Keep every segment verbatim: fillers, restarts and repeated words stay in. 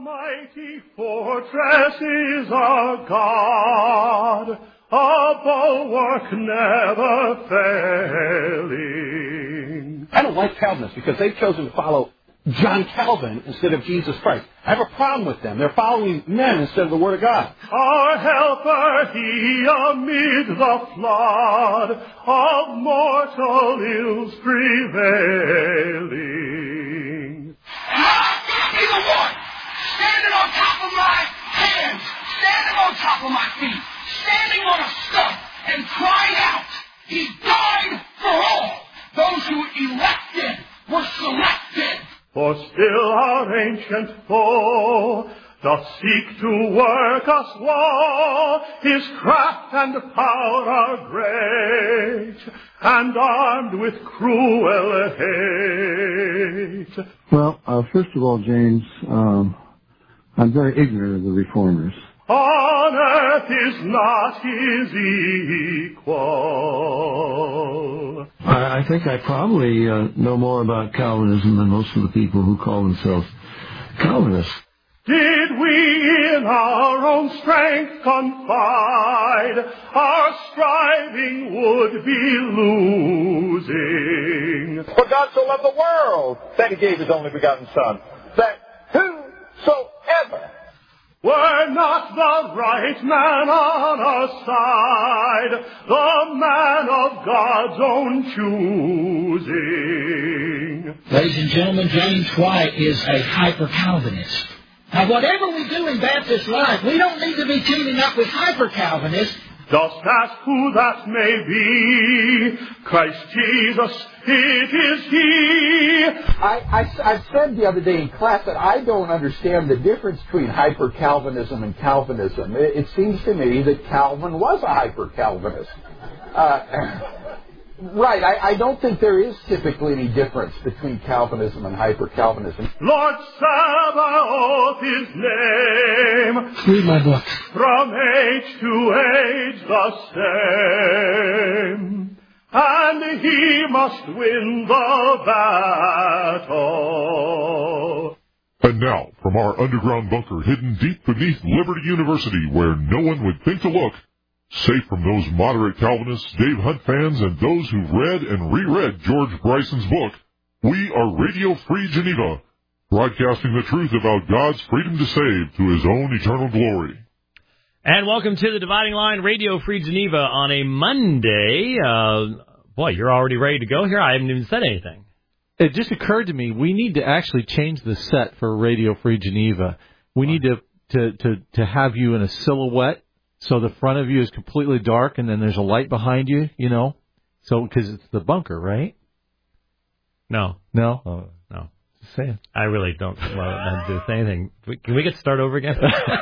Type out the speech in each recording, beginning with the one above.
mighty fortress is our God, a bulwark never failing. I don't like Calvinists because they've chosen to follow John Calvin instead of Jesus Christ. I have a problem with them. They're following men instead of the Word of God. Our helper, he amid the flood of mortal ills prevailing. Be the one standing on top of my hands, standing on top of my feet, standing on a stump and crying out, he died for all. Those who elected were selected. For still our ancient foe doth seek to work us woe. His craft and power are great, and armed with cruel hate. Well, uh, first of all, James, um, I'm very ignorant of the Reformers. On earth is not his equal. I, I think I probably uh, know more about Calvinism than most of the people who call themselves Calvinists. Did we in our own strength confide, our striving would be losing. For God so loved the world that he gave his only begotten Son, that whosoever were not the right man on our side, the man of God's own choosing. Ladies and gentlemen, James White is a hyper-Calvinist. Now, whatever we do in Baptist life, we don't need to be teaming up with hyper-Calvinists. Just ask who that may be. Christ Jesus, it is He. I, I, I said the other day in class that I don't understand the difference between hyper-Calvinism and Calvinism. It, it seems to me that Calvin was a hyper-Calvinist. Uh, right, I, I don't think there is typically any difference between Calvinism and hyper-Calvinism. Lord Sabaoth, His name. Read my book. From age to age the same. And He must win the battle. And now, from our underground bunker hidden deep beneath Liberty University, where no one would think to look, safe from those moderate Calvinists, Dave Hunt fans, and those who read and reread George Bryson's book, we are Radio Free Geneva, broadcasting the truth about God's freedom to save to His own eternal glory. And welcome to the Dividing Line, Radio Free Geneva on a Monday. Uh, boy, you're already ready to go here? I haven't even said anything. It just occurred to me, we need to actually change the set for Radio Free Geneva. We need to, to, to, to have you in a silhouette, so the front of you is completely dark, and then there's a light behind you, you know? So, because it's the bunker, right? No. No? Oh, no. Just saying. I really don't want to say anything. Can we get started over again?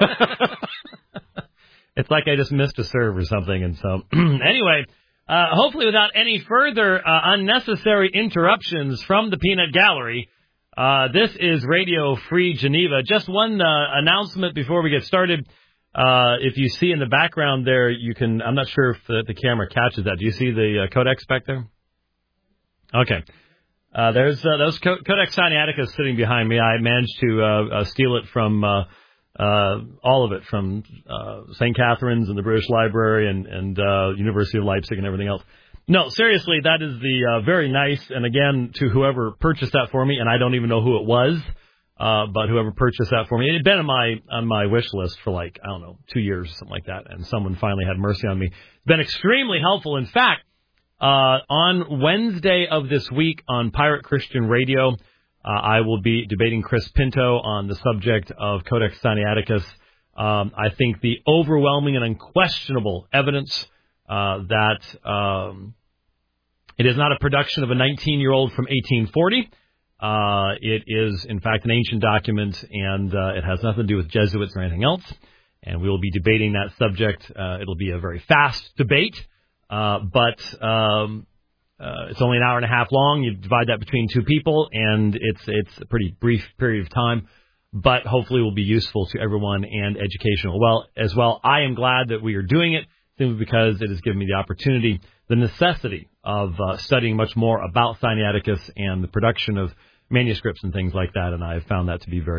It's like I just missed a serve or something. And so, anyway, uh, hopefully without any further uh, unnecessary interruptions from the Peanut Gallery, uh, this is Radio Free Geneva. Just one uh, announcement before we get started. Uh, if you see in the background there, you can, I'm not sure if the, the camera catches that. Do you see the uh, Codex back there? Okay. Uh, there's uh, those Co- Codex Sinaiticus sitting behind me. I managed to uh, uh, steal it from uh, uh, all of it from uh, Saint Catherine's and the British Library and, and uh, University of Leipzig and everything else. No, seriously, that is the uh, very nice. And again, to whoever purchased that for me, and I don't even know who it was. Uh, but whoever purchased that for me, it had been on my on my wish list for like, I don't know, two years or something like that. And someone finally had mercy on me. It's been extremely helpful. In fact, uh, on Wednesday of this week on Pirate Christian Radio, uh, I will be debating Chris Pinto on the subject of Codex Sinaiticus. Um, I think the overwhelming and unquestionable evidence uh, that um, it is not a production of a nineteen-year-old from eighteen forty. Uh, it is, in fact, an ancient document, and uh, it has nothing to do with Jesuits or anything else. And we will be debating that subject. Uh, it'll be a very fast debate, uh, but um, uh, it's only an hour and a half long. You divide that between two people, and it's it's a pretty brief period of time, but hopefully will be useful to everyone and educational well as well. I am glad that we are doing it simply because it has given me the opportunity, the necessity of uh, studying much more about Sinaiticus and the production of manuscripts and things like that, and I have found that to be very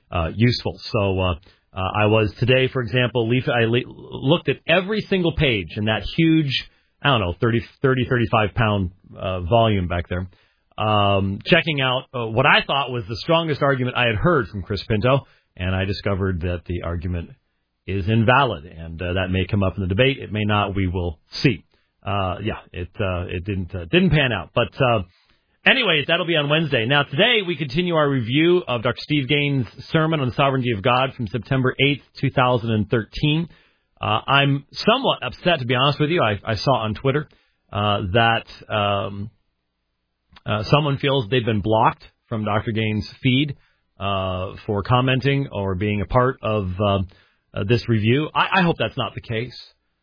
uh, useful. So uh, uh, I was today, for example, leaf- I le- looked at every single page in that huge, I don't know, thirty, thirty, thirty-five pound uh, volume back there, um, checking out uh, what I thought was the strongest argument I had heard from Chris Pinto, and I discovered that the argument is invalid, and uh, that may come up in the debate. It may not. We will see. Uh, yeah, it uh, it didn't uh, didn't pan out. But uh, anyways, that'll be on Wednesday. Now, today we continue our review of Doctor Steve Gaines' sermon on the sovereignty of God from September eighth, twenty thirteen. Uh, I'm somewhat upset, to be honest with you. I, I saw on Twitter uh, that um, uh, someone feels they've been blocked from Doctor Gaines' feed uh, for commenting or being a part of uh, uh, this review. I, I hope that's not the case.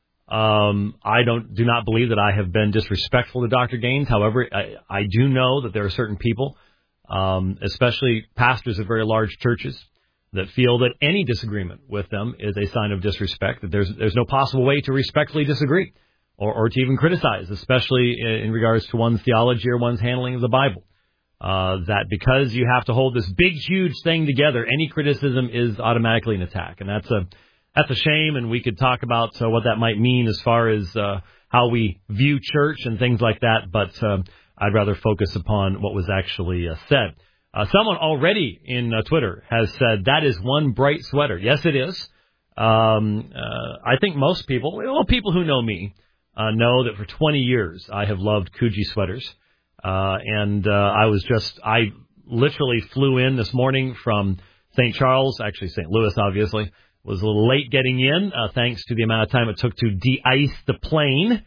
Um, I don't do not believe that I have been disrespectful to Doctor Gaines. However, I, I do know that there are certain people, um, especially pastors of very large churches, that feel that any disagreement with them is a sign of disrespect, that there's there's no possible way to respectfully disagree or, or to even criticize, especially in, in regards to one's theology or one's handling of the Bible. Uh, that because you have to hold this big, huge thing together, any criticism is automatically an attack. And that's a that's a shame, and we could talk about uh, what that might mean as far as uh, how we view church and things like that, but uh, I'd rather focus upon what was actually uh, said. Uh, someone already in uh, Twitter has said, that is one bright sweater. Yes, it is. Um, uh, I think most people, well, people who know me, uh, know that for twenty years I have loved Coogee sweaters. Uh, and uh, I was just, I literally flew in this morning from Saint Charles, actually Saint Louis, obviously. Was a little late getting in, uh, thanks to the amount of time it took to de-ice the plane.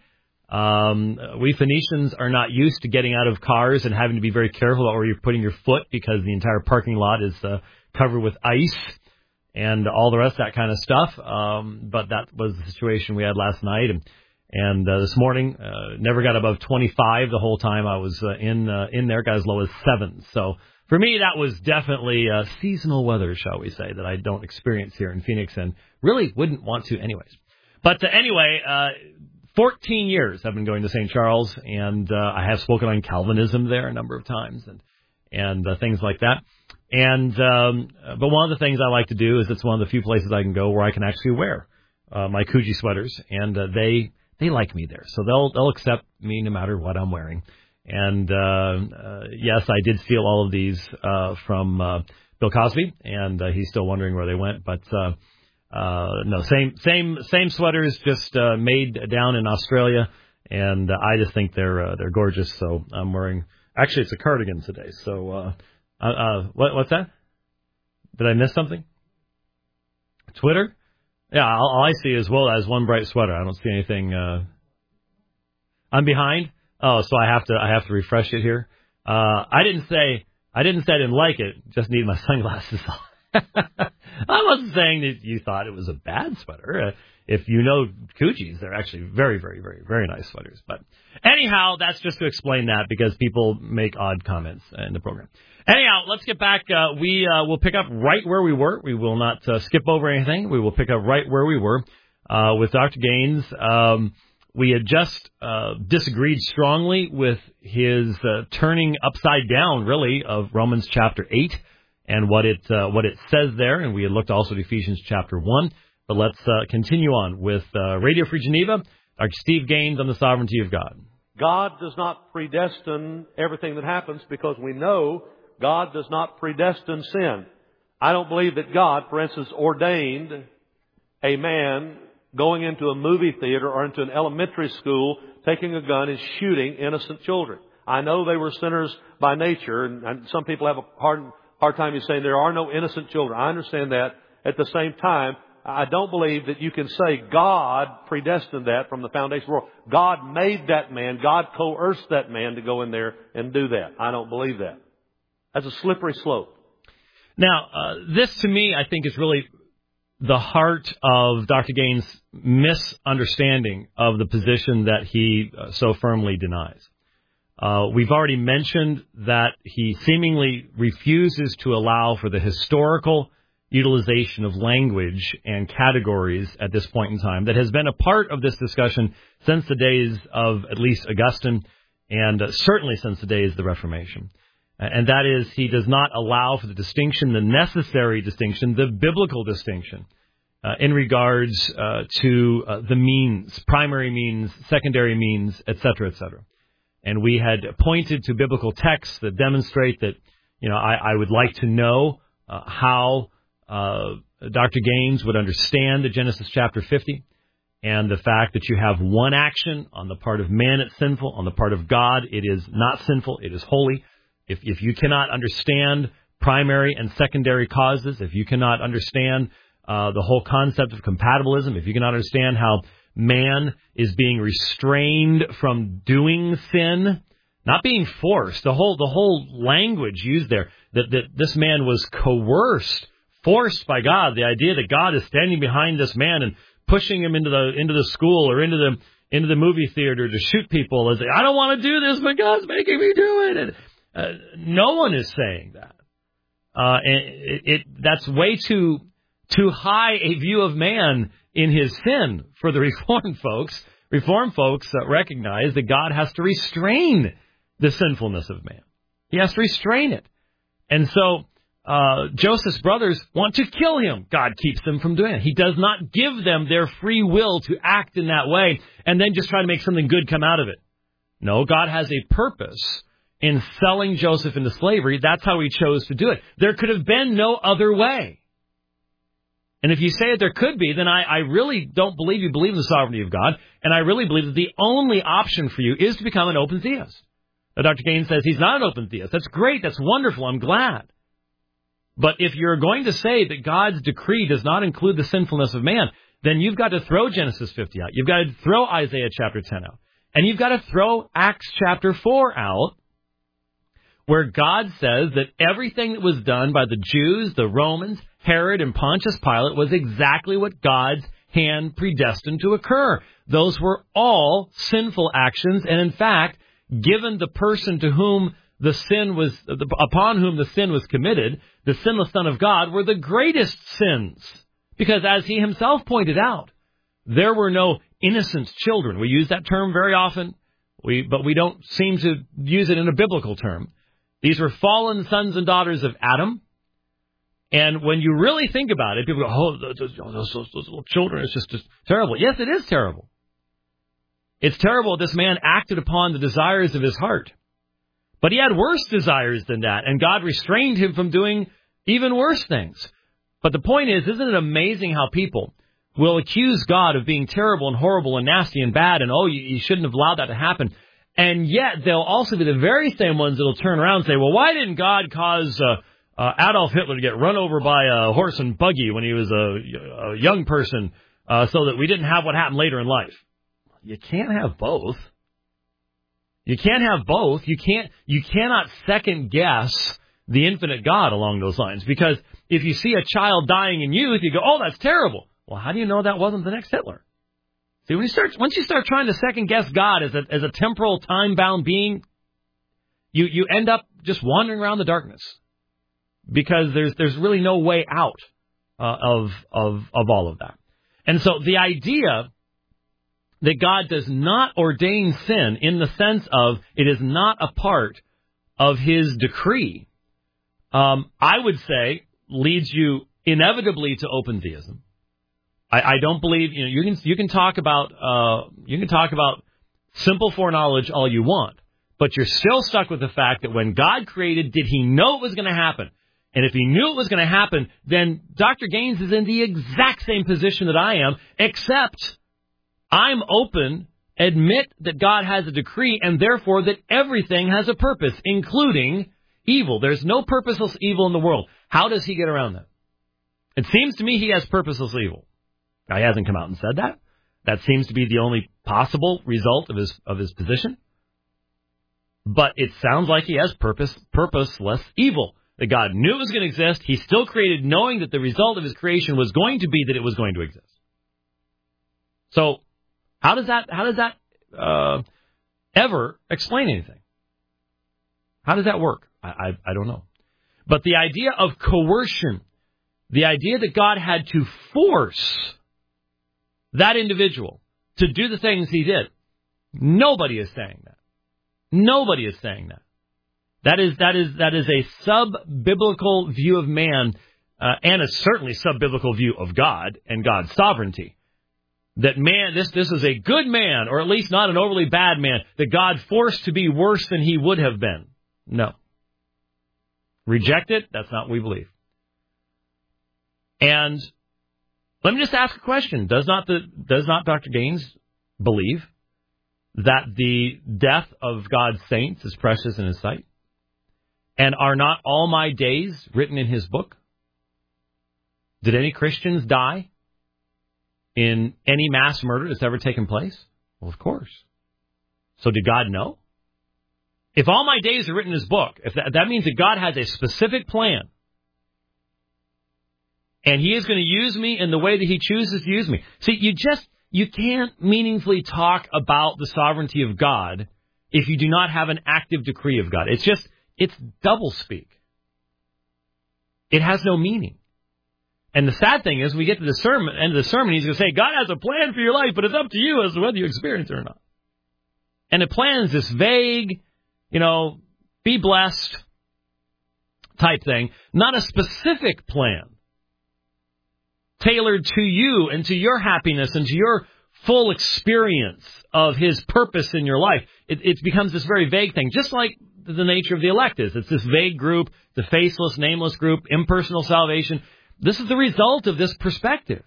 Um, we Phoenicians are not used to getting out of cars and having to be very careful about where you're putting your foot because the entire parking lot is uh, covered with ice and all the rest of that kind of stuff. Um, but that was the situation we had last night. And, and uh, this morning, uh, never got above twenty-five the whole time I was uh, in uh, in there, got as low as seven. So for me, that was definitely uh, seasonal weather, shall we say, that I don't experience here in Phoenix and really wouldn't want to anyways. But uh, anyway, uh, fourteen years I've been going to Saint Charles, and uh, I have spoken on Calvinism there a number of times and and uh, things like that. And um, but one of the things I like to do is it's one of the few places I can go where I can actually wear uh, my Coogee sweaters, and uh, they they like me there, so they'll they'll accept me no matter what I'm wearing. And uh, uh, yes, I did steal all of these uh, from uh, Bill Cosby, and uh, he's still wondering where they went. But uh, uh, no, same same same sweaters, just uh, made down in Australia, and uh, I just think they're uh, they're gorgeous. So I'm wearing. Actually, it's a cardigan today. So uh, uh, uh, what what's that? Did I miss something? Twitter? Yeah, all, all I see is well as one bright sweater. I don't see anything. Uh... I'm behind. Oh, so I have to I have to refresh it here. Uh, I didn't say I didn't say I didn't like it. Just need my sunglasses on. I wasn't saying that you thought it was a bad sweater. Uh, if you know Coogees, they're actually very, very, very, very nice sweaters. But anyhow, that's just to explain that because people make odd comments in the program. Anyhow, let's get back. Uh, we uh, will pick up right where we were. We will not uh, skip over anything. We will pick up right where we were uh, with Doctor Gaines. Um, we had just uh, disagreed strongly with his uh, turning upside down, really, of Romans chapter eight and what it uh, what it says there. And we had looked also at Ephesians chapter one. But let's uh, continue on with uh, Radio Free Geneva, Doctor Steve Gaines on the sovereignty of God. God does not predestine everything that happens because we know God does not predestine sin. I don't believe that God, for instance, ordained a man going into a movie theater or into an elementary school, taking a gun and shooting innocent children. I know they were sinners by nature, and, and some people have a hard, hard time saying there are no innocent children. I understand that. At the same time, I don't believe that you can say God predestined that from the foundation of the world. God made that man. God coerced that man to go in there and do that. I don't believe that. That's a slippery slope. Now, uh, this to me, I think, is really the heart of Doctor Gaines' misunderstanding of the position that he uh, so firmly denies. Uh, we've already mentioned that he seemingly refuses to allow for the historical utilization of language and categories at this point in time that has been a part of this discussion since the days of at least Augustine and uh, certainly since the days of the Reformation. And that is, he does not allow for the distinction, the necessary distinction, the biblical distinction, uh, in regards uh, to uh, the means, primary means, secondary means, et cetera, et cetera. And we had pointed to biblical texts that demonstrate that, you know, I, I would like to know uh, how uh, Doctor Gaines would understand the Genesis chapter fifty and the fact that you have one action on the part of man, it's sinful. On the part of God, it is not sinful. It is holy. If, if you cannot understand primary and secondary causes, if you cannot understand uh, the whole concept of compatibilism, if you cannot understand how man is being restrained from doing sin, not being forced, the whole the whole language used there, that, that this man was coerced, forced by God, the idea that God is standing behind this man and pushing him into the into the school or into the into the movie theater to shoot people as I don't want to do this, but God's making me do it. And, Uh, no one is saying that. Uh, and it, it, that's way too too high a view of man in his sin for the Reformed folks. Reformed folks uh, recognize that God has to restrain the sinfulness of man. He has to restrain it. And so uh, Joseph's brothers want to kill him. God keeps them from doing it. He does not give them their free will to act in that way and then just try to make something good come out of it. No, God has a purpose in selling Joseph into slavery. That's how he chose to do it. There could have been no other way. And if you say that there could be, then I, I really don't believe you believe in the sovereignty of God, and I really believe that the only option for you is to become an open theist. Now, Doctor Gaines says he's not an open theist. That's great. That's wonderful. I'm glad. But if you're going to say that God's decree does not include the sinfulness of man, then you've got to throw Genesis fifty out. You've got to throw Isaiah chapter ten out. And you've got to throw Acts chapter four out, where God says that everything that was done by the Jews, the Romans, Herod, and Pontius Pilate was exactly what God's hand predestined to occur. Those were all sinful actions, and in fact, given the person to whom the sin was, upon whom the sin was committed, the sinless Son of God, were the greatest sins. Because as he himself pointed out, there were no innocent children. We use that term very often, we, but we don't seem to use it in a biblical term. These were fallen sons and daughters of Adam. And when you really think about it, people go, oh, those, those, those, those little children, it's just, just terrible. Yes, it is terrible. It's terrible this man acted upon the desires of his heart. But he had worse desires than that, and God restrained him from doing even worse things. But the point is, isn't it amazing how people will accuse God of being terrible and horrible and nasty and bad, and, oh, you, you shouldn't have allowed that to happen. And yet they'll also be the very same ones that will turn around and say, well, why didn't God cause uh, uh, Adolf Hitler to get run over by a horse and buggy when he was a, a young person uh, so that we didn't have what happened later in life? You can't have both. You can't have both. You can't. You cannot second guess the infinite God along those lines. Because if you see a child dying in youth, you go, oh, that's terrible. Well, how do you know that wasn't the next Hitler? See, when you start, once you start trying to second guess God as a as a temporal, time-bound being, you you end up just wandering around the darkness because there's there's really no way out uh, of of of all of that. And so the idea that God does not ordain sin in the sense of it is not a part of His decree, um, I would say leads you inevitably to open theism. I, I don't believe you know you can you can talk about uh, you can talk about simple foreknowledge all you want, but you're still stuck with the fact that when God created, did He know it was going to happen? And if He knew it was going to happen, then Doctor Gaines is in the exact same position that I am, except I'm open, admit that God has a decree, and therefore that everything has a purpose, including evil. There's no purposeless evil in the world. How does He get around that? It seems to me He has purposeless evil. Now, He hasn't come out and said that. That seems to be the only possible result of his of his position. But it sounds like He has purpose, purposeless evil. That God knew it was going to exist. He still created knowing that the result of His creation was going to be that it was going to exist. So, how does that, how does that uh, ever explain anything? How does that work? I, I, I don't know. But the idea of coercion, the idea that God had to force that individual to do the things He did, nobody is saying that. Nobody is saying that. That is that is that is a sub-biblical view of man, uh, and a certainly sub-biblical view of God and God's sovereignty. That man, this this is a good man, or at least not an overly bad man, that God forced to be worse than he would have been. No. Reject it. That's not what we believe. And let me just ask a question. Does not the does not Doctor Gaines believe that the death of God's saints is precious in his sight? And are not all my days written in his book? Did any Christians die in any mass murder that's ever taken place? Well, of course. So did God know? If all my days are written in his book, if that, that means that God has a specific plan, and he is going to use me in the way that he chooses to use me. See, you just, you can't meaningfully talk about the sovereignty of God if you do not have an active decree of God. It's just, it's doublespeak. It has no meaning. And the sad thing is, we get to the sermon, end of the sermon, he's going to say, God has a plan for your life, but it's up to you as to whether you experience it or not. And the plan is this vague, you know, be blessed type thing, not a specific plan tailored to you and to your happiness and to your full experience of his purpose in your life. It, it becomes this very vague thing, just like the nature of the elect is. It's this vague group, the faceless, nameless group, impersonal salvation. This is the result of this perspective.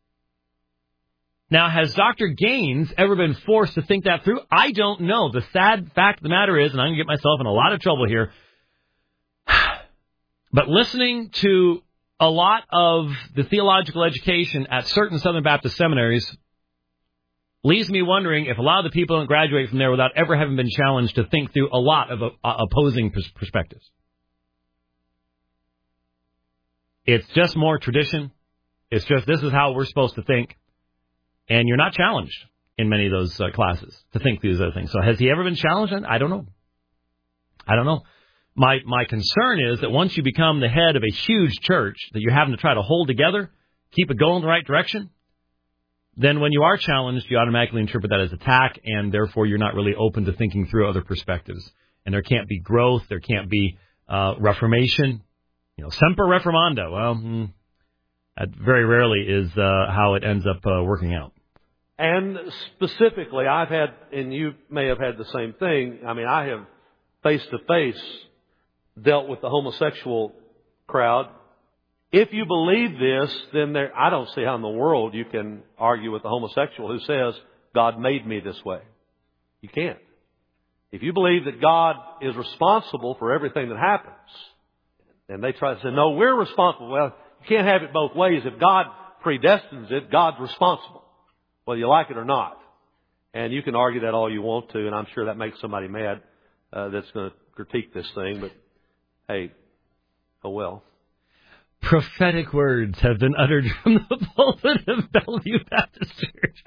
Now, has Doctor Gaines ever been forced to think that through? I don't know. The sad fact of the matter is, and I'm going to get myself in a lot of trouble here, but listening to a lot of the theological education at certain Southern Baptist seminaries leaves me wondering if a lot of the people don't graduate from there without ever having been challenged to think through a lot of uh, opposing pers- perspectives. It's just more tradition. It's just this is how we're supposed to think. And you're not challenged in many of those uh, classes to think through these other things. So has he ever been challenged? I don't know. I don't know. My my concern is that once you become the head of a huge church that you're having to try to hold together, keep it going in the right direction, then when you are challenged, you automatically interpret that as attack, and therefore you're not really open to thinking through other perspectives. And there can't be growth. There can't be uh, reformation. You know, semper reformanda. Well, mm, that very rarely is uh, how it ends up uh, working out. And specifically, I've had, and you may have had the same thing, I mean, I have face-to-face dealt with the homosexual crowd. If you believe this, then there, I don't see how in the world you can argue with a homosexual who says, God made me this way. You can't. If you believe that God is responsible for everything that happens, and they try to say, no, we're responsible. Well, you can't have it both ways. If God predestines it, God's responsible, whether you like it or not. And you can argue that all you want to, and I'm sure that makes somebody mad uh, that's going to critique this thing. But, hey, oh well. Prophetic words have been uttered from the pulpit of Bellevue Baptist Church.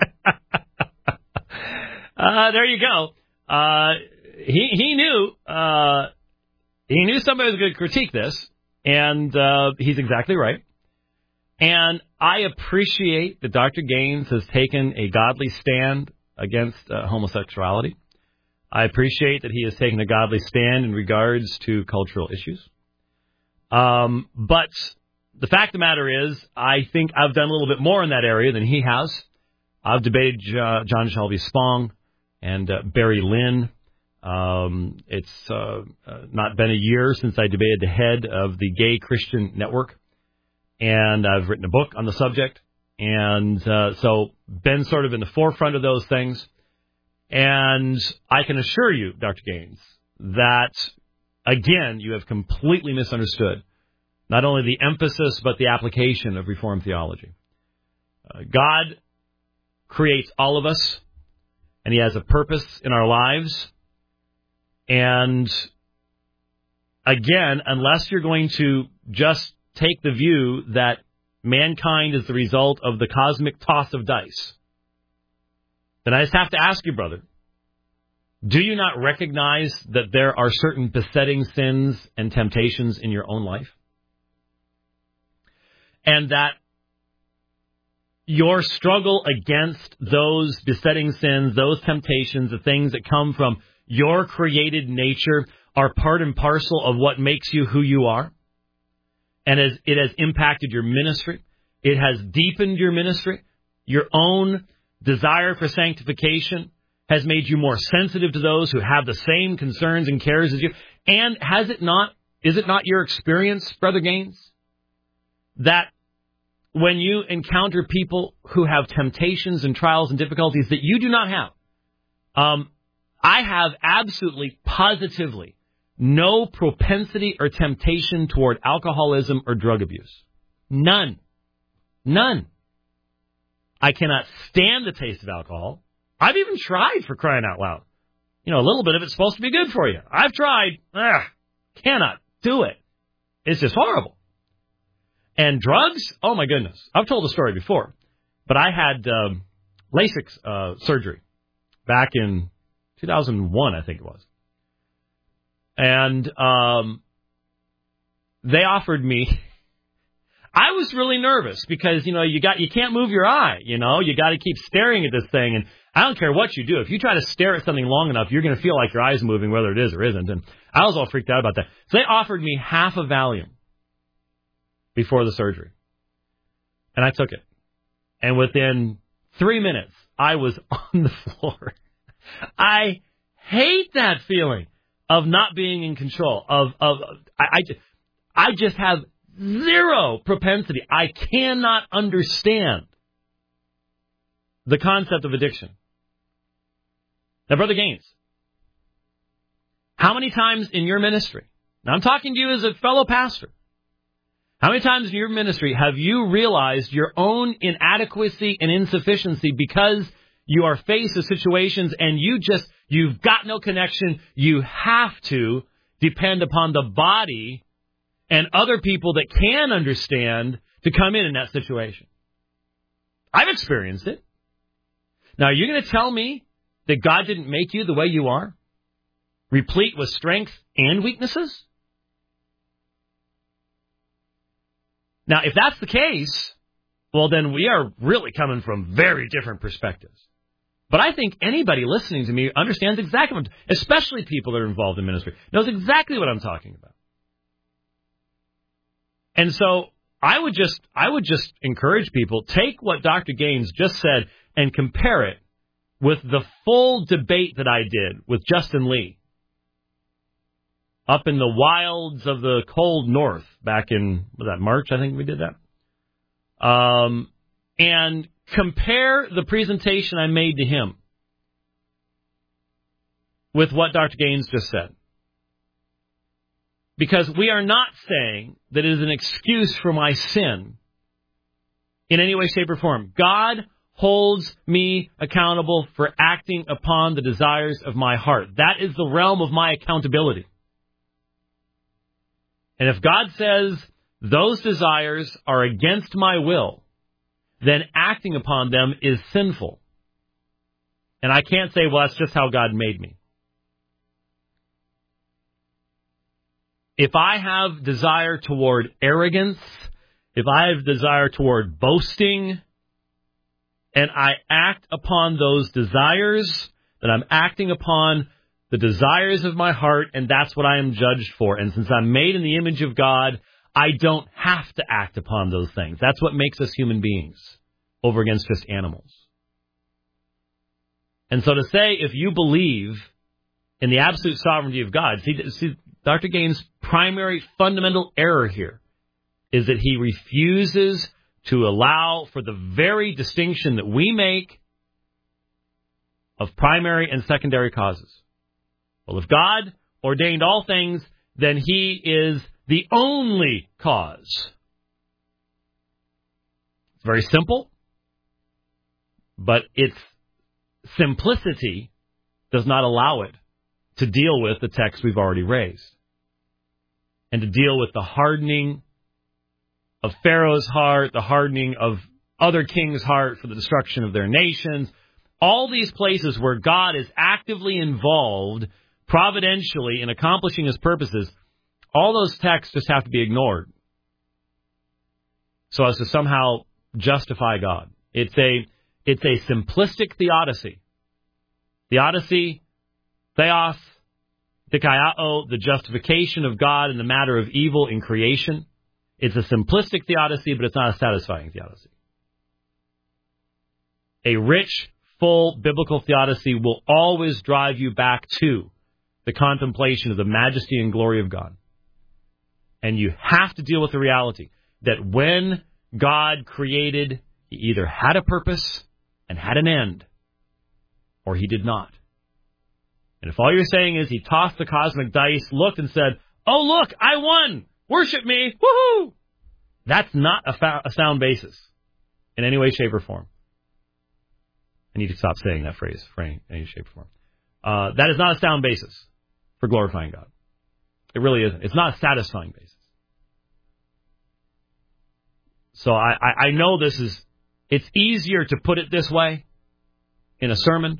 uh, there you go. Uh, he he knew uh, he knew somebody was going to critique this, and uh, he's exactly right. And I appreciate that Doctor Gaines has taken a godly stand against uh, homosexuality. I appreciate that he has taken a godly stand in regards to cultural issues. Um, but the fact of the matter is, I think I've done a little bit more in that area than he has. I've debated uh, John Shelby Spong and uh, Barry Lynn. Um, it's uh, uh, not been a year since I debated the head of the Gay Christian Network. And I've written a book on the subject. And uh, so been sort of in the forefront of those things. And I can assure you, Doctor Gaines, that, again, you have completely misunderstood not only the emphasis but the application of Reformed theology. Uh, God creates all of us, and he has a purpose in our lives. And, again, unless you're going to just take the view that mankind is the result of the cosmic toss of dice, then I just have to ask you, brother, do you not recognize that there are certain besetting sins and temptations in your own life? And that your struggle against those besetting sins, those temptations, the things that come from your created nature, are part and parcel of what makes you who you are. And as it has impacted your ministry. It has deepened your ministry. Your own desire for sanctification has made you more sensitive to those who have the same concerns and cares as you. And has it not, is it not your experience, Brother Gaines, that when you encounter people who have temptations and trials and difficulties that you do not have, um, I have absolutely, positively no propensity or temptation toward alcoholism or drug abuse. None. None. I cannot stand the taste of alcohol. I've even tried, for crying out loud. You know, a little bit of it's supposed to be good for you. I've tried. Ugh, cannot do it. It's just horrible. And drugs? Oh, my goodness. I've told the story before. But I had um, LASIK uh, surgery back in two thousand one, I think it was. And um, they offered me... I was really nervous because, you know, you got you can't move your eye, you know. You got to keep staring at this thing. And I don't care what you do. If you try to stare at something long enough, you're going to feel like your eye's moving, whether it is or isn't. And I was all freaked out about that. So they offered me half a Valium before the surgery. And I took it. And within three minutes, I was on the floor. I hate that feeling of not being in control. Of of I, I, I just have zero propensity. I cannot understand the concept of addiction. Now, Brother Gaines, how many times in your ministry, now I'm talking to you as a fellow pastor, how many times in your ministry have you realized your own inadequacy and insufficiency because you are faced with situations and you just, you've got no connection, you have to depend upon the body and other people that can understand to come in in that situation? I've experienced it. Now, you're going to tell me that God didn't make you the way you are, replete with strength and weaknesses? Now, if that's the case, well, then we are really coming from very different perspectives. But I think anybody listening to me understands exactly what, especially people that are involved in ministry, knows exactly what I'm talking about. And so I would just I would just encourage people, take what Doctor Gaines just said and compare it with the full debate that I did with Justin Lee up in the wilds of the cold north back in, was that March? I think we did that. Um, and compare the presentation I made to him with what Doctor Gaines just said. Because we are not saying that it is an excuse for my sin in any way, shape, or form. God holds me accountable for acting upon the desires of my heart. That is the realm of my accountability. And if God says those desires are against my will, then acting upon them is sinful. And I can't say, well, that's just how God made me. If I have desire toward arrogance, if I have desire toward boasting, and I act upon those desires, then I'm acting upon the desires of my heart, and that's what I am judged for. And since I'm made in the image of God, I don't have to act upon those things. That's what makes us human beings over against just animals. And so to say, if you believe in the absolute sovereignty of God, see, see Doctor Gaines' primary fundamental error here is that he refuses to allow for the very distinction that we make of primary and secondary causes. Well, if God ordained all things, then he is the only cause. It's very simple, but its simplicity does not allow it to deal with the text we've already raised and to deal with the hardening of Pharaoh's heart, the hardening of other kings' heart for the destruction of their nations. All these places where God is actively involved providentially in accomplishing his purposes, all those texts just have to be ignored so as to somehow justify God. It's a it's a simplistic theodicy. Theodicy, theos, Dikaiao, the justification of God in the matter of evil in creation. It's a simplistic theodicy, but it's not a satisfying theodicy. A rich, full biblical theodicy will always drive you back to the contemplation of the majesty and glory of God. And you have to deal with the reality that when God created, he either had a purpose and had an end, or he did not. And if all you're saying is he tossed the cosmic dice, looked and said, oh, look, I won. Worship me. Woohoo. That's not a, fa- a sound basis in any way, shape, or form. I need to stop saying that phrase, for any, any shape or form. Uh, that is not a sound basis for glorifying God. It really isn't. It's not a satisfying basis. So I, I, I know this is, it's easier to put it this way in a sermon.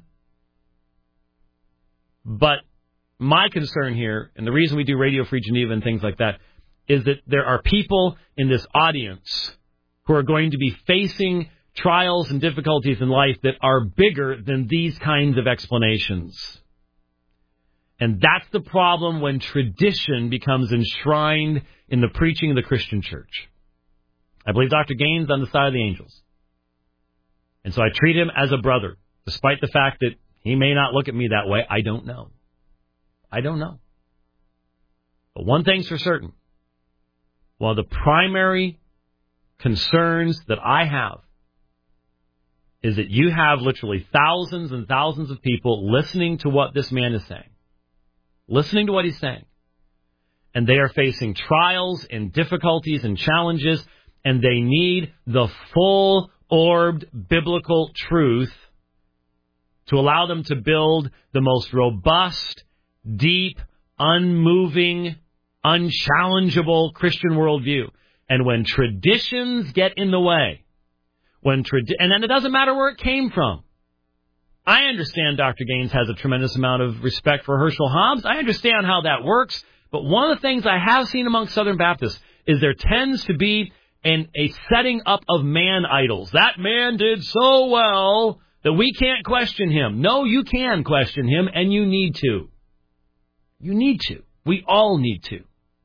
But my concern here, and the reason we do Radio Free Geneva and things like that, is that there are people in this audience who are going to be facing trials and difficulties in life that are bigger than these kinds of explanations. And that's the problem when tradition becomes enshrined in the preaching of the Christian church. I believe Doctor Gaines on the side of the angels. And so I treat him as a brother, despite the fact that he may not look at me that way. I don't know. I don't know. But one thing's for certain. One of the primary concerns that I have is that you have literally thousands and thousands of people listening to what this man is saying. Listening to what he's saying. And they are facing trials and difficulties and challenges, and they need the full-orbed biblical truth to allow them to build the most robust, deep, unmoving, unchallengeable Christian worldview. And when traditions get in the way, when tradi- and then it doesn't matter where it came from. I understand Doctor Gaines has a tremendous amount of respect for Herschel Hobbes. I understand how that works. But one of the things I have seen among Southern Baptists is there tends to be an, a setting up of man idols. That man did so well that we can't question him. No, you can question him, and you need to. You need to. We all need to.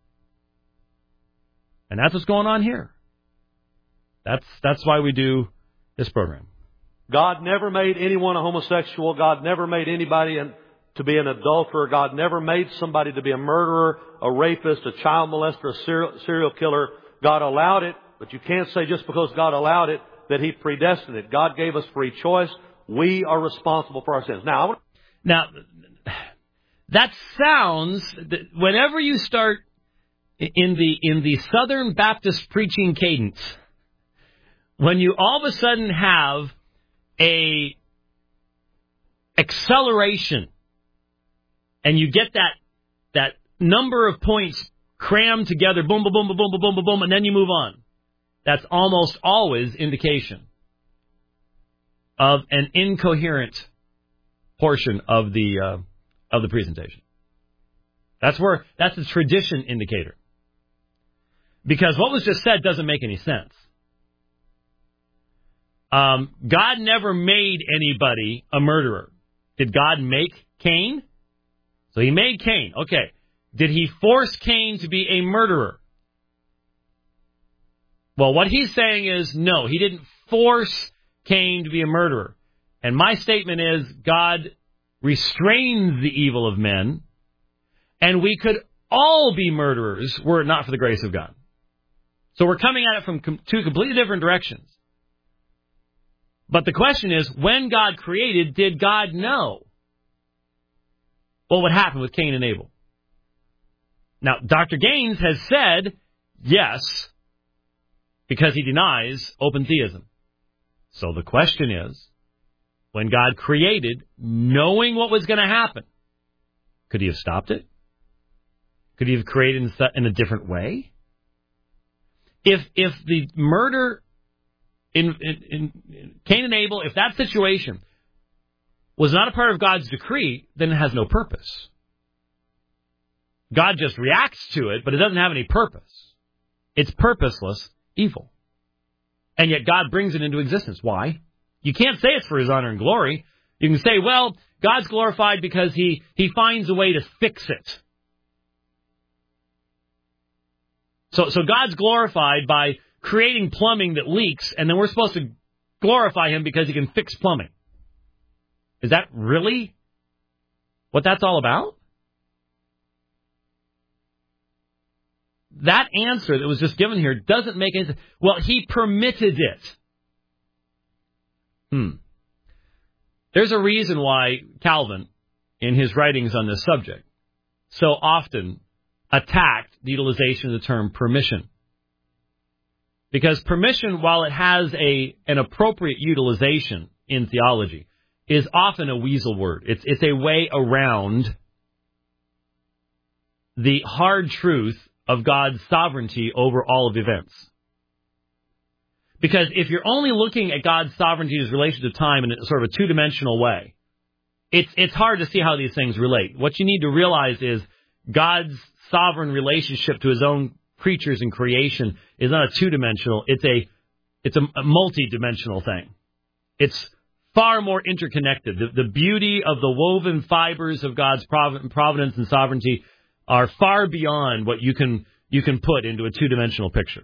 And that's what's going on here. That's that's why we do this program. God never made anyone a homosexual. God never made anybody an, to be an adulterer. God never made somebody to be a murderer, a rapist, a child molester, a serial, serial killer. God allowed it, but you can't say just because God allowed it that he predestined it. God gave us free choice. We are responsible for our sins. Now, I want now that sounds, whenever you start in the in the Southern Baptist preaching cadence, when you all of a sudden have a acceleration and you get that that number of points crammed together, boom, boom, boom, boom, boom, boom, boom, boom, and then you move on. That's almost always indication of an incoherent portion of the uh, of the presentation. That's where that's a tradition indicator. Because what was just said doesn't make any sense. Um, God never made anybody a murderer. Did God make Cain? So he made Cain. Okay. Did he force Cain to be a murderer? Well, what he's saying is no, he didn't force Cain to be a murderer. And my statement is God restrains the evil of men, and we could all be murderers were it not for the grace of God. So we're coming at it from com- two completely different directions. But the question is, when God created, did God know what would happen with Cain and Abel? Now, Doctor Gaines has said yes, because he denies open theism. So the question is, when God created, knowing what was going to happen, could he have stopped it? Could he have created in a different way? If if the murder in, in, in Cain and Abel, if that situation was not a part of God's decree, then it has no purpose. God just reacts to it, but it doesn't have any purpose. It's purposeless evil. And yet God brings it into existence. Why? You can't say it's for his honor and glory. You can say, well, God's glorified because he, he finds a way to fix it. So, so God's glorified by creating plumbing that leaks, and then we're supposed to glorify him because he can fix plumbing. Is that really what that's all about? That answer that was just given here doesn't make any sense. Well, he permitted it. Hmm. There's a reason why Calvin, in his writings on this subject, so often attacked the utilization of the term permission. Because permission, while it has a an appropriate utilization in theology, is often a weasel word. It's it's a way around the hard truth of God's sovereignty over all of events. Because if you're only looking at God's sovereignty as relation to time in a sort of a two-dimensional way, it's it's hard to see how these things relate. What you need to realize is God's sovereign relationship to his own creatures and creation is not a two-dimensional, it's a it's a, a multi-dimensional thing. It's far more interconnected. The, the beauty of the woven fibers of God's providence and sovereignty are far beyond what you can you can put into a two-dimensional picture.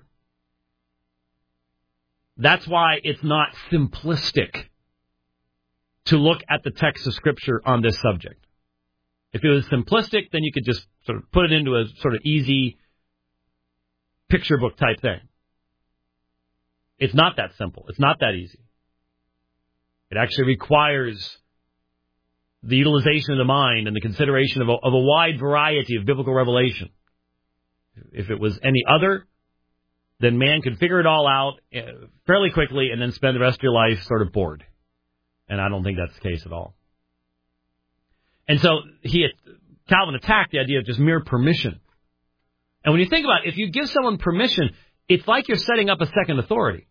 That's why it's not simplistic to look at the text of Scripture on this subject. If it was simplistic, then you could just sort of put it into a sort of easy picture book type thing. It's not that simple. It's not that easy. It actually requires the utilization of the mind and the consideration of a, of a wide variety of biblical revelation. If it was any other, then man could figure it all out fairly quickly and then spend the rest of your life sort of bored. And I don't think that's the case at all. And so he, Calvin attacked the idea of just mere permission. And when you think about it, if you give someone permission, it's like you're setting up a second authority.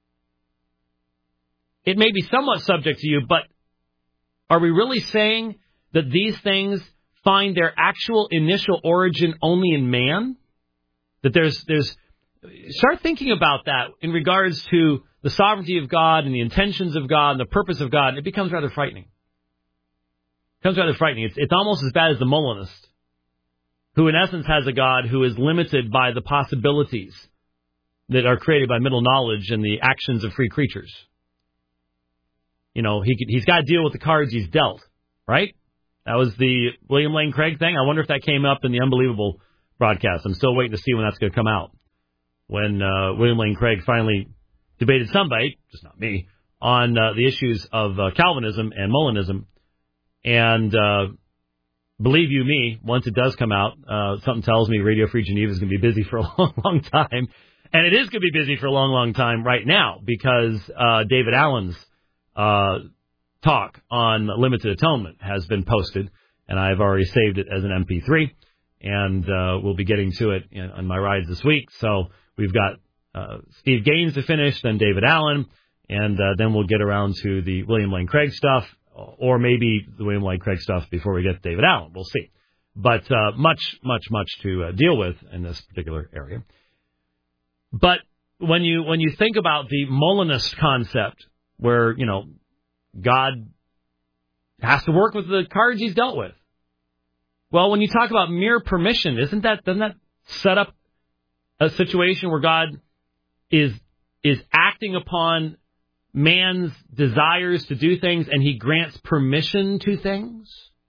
It may be somewhat subject to you, but are we really saying that these things find their actual initial origin only in man? That there's, there's, start thinking about that in regards to the sovereignty of God and the intentions of God and the purpose of God, and it becomes rather frightening. It becomes rather frightening. It's, it's almost as bad as the Molinist, who in essence has a God who is limited by the possibilities that are created by middle knowledge and the actions of free creatures. You know, he could, he's got to deal with the cards he's dealt, right? That was the William Lane Craig thing. I wonder if that came up in the Unbelievable broadcast. I'm still waiting to see when that's going to come out. When uh, William Lane Craig finally debated somebody, just not me, on uh, the issues of uh, Calvinism and Molinism. And uh, believe you me, once it does come out, uh, something tells me Radio Free Geneva is going to be busy for a long, long time. And it is going to be busy for a long, long time right now because uh, David Allen's uh, talk on limited atonement has been posted, and I've already saved it as an M P three, and uh, we'll be getting to it in, on my rides this week. So we've got uh, Steve Gaines to finish, then David Allen, and uh, then we'll get around to the William Lane Craig stuff, or maybe the William Lane Craig stuff before we get to David Allen. We'll see. But uh, much, much, much to uh, deal with in this particular area. But when you when you think about the Molinist concept, where, you know, God has to work with the cards he's dealt with. Well, when you talk about mere permission, isn't that doesn't that set up a situation where God is is acting upon man's desires to do things and he grants permission to things?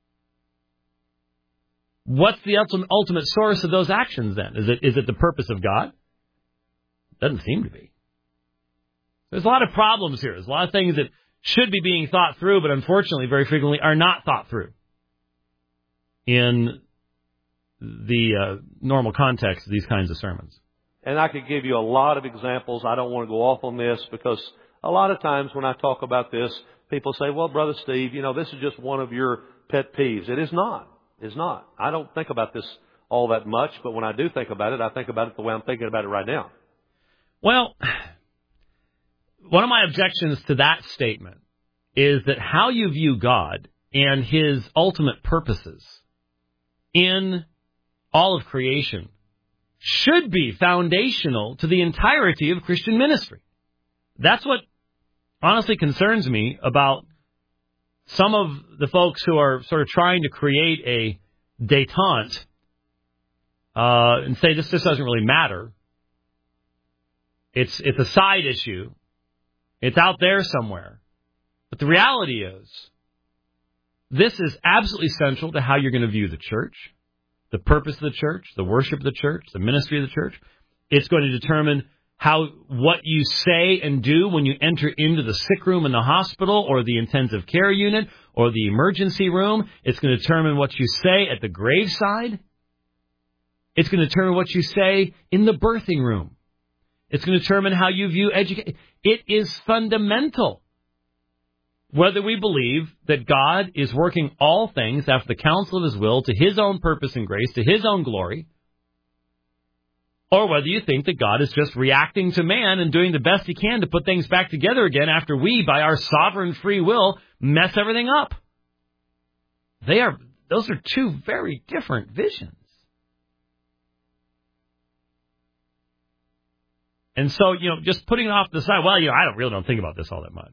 What's the ultimate, ultimate source of those actions then? Is it is it the purpose of God? Doesn't seem to be. There's a lot of problems here. There's a lot of things that should be being thought through, but unfortunately, very frequently, are not thought through in the uh, normal context of these kinds of sermons. And I could give you a lot of examples. I don't want to go off on this because a lot of times when I talk about this, people say, well, Brother Steve, you know, this is just one of your pet peeves. It is not. It's not. I don't think about this all that much, but when I do think about it, I think about it the way I'm thinking about it right now. Well, one of my objections to that statement is that how you view God and his ultimate purposes in all of creation should be foundational to the entirety of Christian ministry. That's what honestly concerns me about some of the folks who are sort of trying to create a détente uh, and say this just doesn't really matter. It's it's a side issue. It's out there somewhere. But the reality is, this is absolutely central to how you're going to view the church, the purpose of the church, the worship of the church, the ministry of the church. It's going to determine how what you say and do when you enter into the sick room in the hospital or the intensive care unit or the emergency room. It's going to determine what you say at the graveside. It's going to determine what you say in the birthing room. It's going to determine how you view education. It is fundamental. Whether we believe that God is working all things after the counsel of his will to his own purpose and grace, to his own glory, or whether you think that God is just reacting to man and doing the best he can to put things back together again after we, by our sovereign free will, mess everything up. They are, those are two very different visions. And so, you know, just putting it off to the side, well, you know, I don't really don't think about this all that much.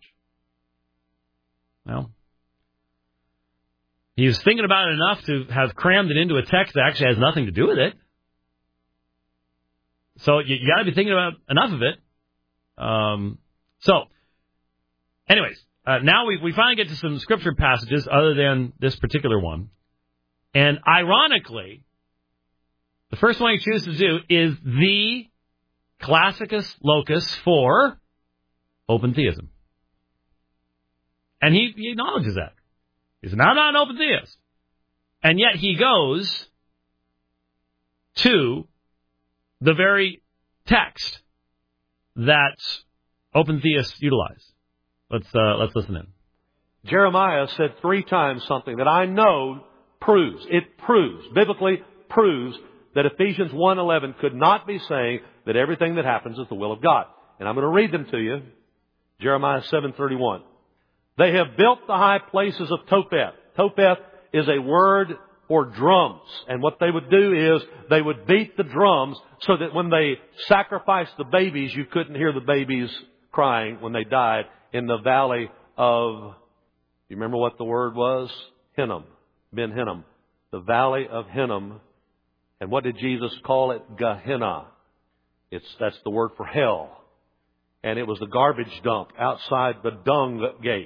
Well, he was thinking about it enough to have crammed it into a text that actually has nothing to do with it. So you, you got to be thinking about enough of it. Um, so, anyways, uh, now we, we finally get to some scripture passages other than this particular one. And ironically, the first one he chooses to do is the classicus locus for open theism. And he, he acknowledges that. He says, no, I'm not an open theist. And yet he goes to the very text that open theists utilize. Let's uh, let's listen in. Jeremiah said three times something that I know proves, it proves, biblically proves that Ephesians one eleven could not be saying that everything that happens is the will of God. And I'm going to read them to you. Jeremiah seven thirty-one. They have built the high places of Topheth. Topheth is a word for drums. And what they would do is they would beat the drums so that when they sacrificed the babies, you couldn't hear the babies crying when they died in the valley of, you remember what the word was? Hinnom. Ben Hinnom. The valley of Hinnom. And what did Jesus call it? Gehenna. It's, that's the word for hell. And it was the garbage dump outside the dung gate.